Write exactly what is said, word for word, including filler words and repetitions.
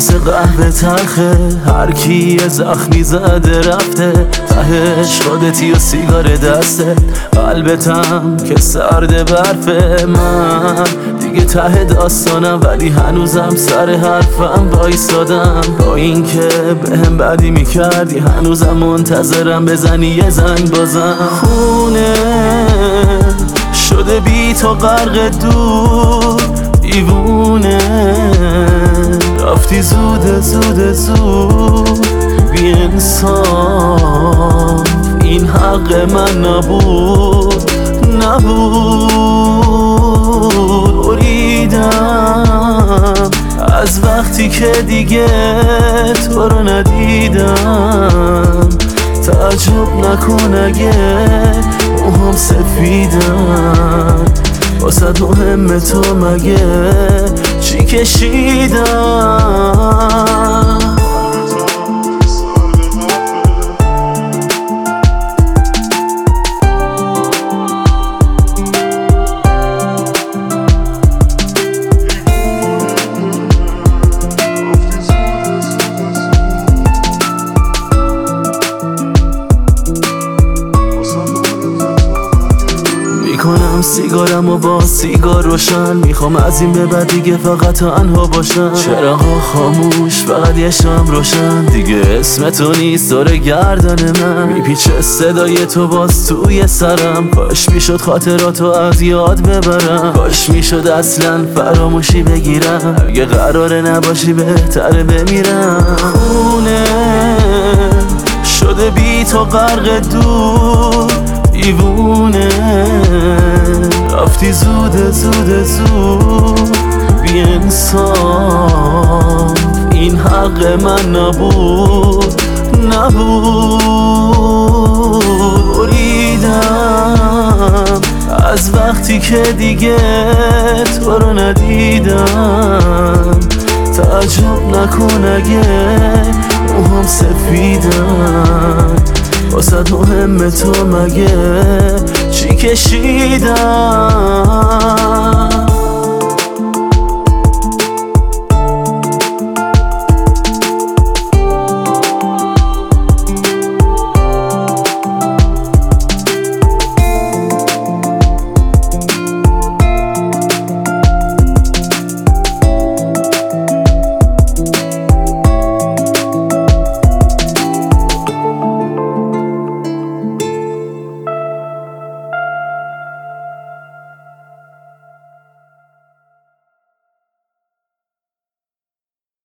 مثل قهوه تلخه، هر کی یه زخمی زده رفته تهش خودتی و سیگار دسته، قلبتم که سرد برفه. من دیگه ته داستانم ولی هنوزم سر حرفم وایسادم، با این که بهم بدی میکردی هنوزم منتظرم بزنی یه زنگ بازم. خونه شده بی تو غرق دور، دیوونه رفتی زود زود زود، بی انصاف این حق من نبود نبود. بریدم از وقتی که دیگه تو رو ندیدم، تعجب نکن اگه موهام سفیدم، واسه مهم تو مگه چی کشیدم. میکنم سیگارم و با سیگار روشن، میخوام از این به بعد دیگه فقط تنها باشم. چراغا خاموش فقط یه شام روشن، دیگه اسم تو نیست دور گردن من. میپیچه صدای تو باز توی سرم، کاش میشد خاطراتو از یاد ببرم، کاش میشد اصلا فراموشی بگیرم، اگه قراره نباشی بهتره بمیرم. خونه شده بی تو غرق دور، دیوونه رفتی زود زود زود، بی انصاف این حق من نبود نبود. بریدم از وقتی که دیگه تو رو ندیدم، تعجب نکن اگه موهام سفیدم، واسه مهم تو مگه چی کشیدم.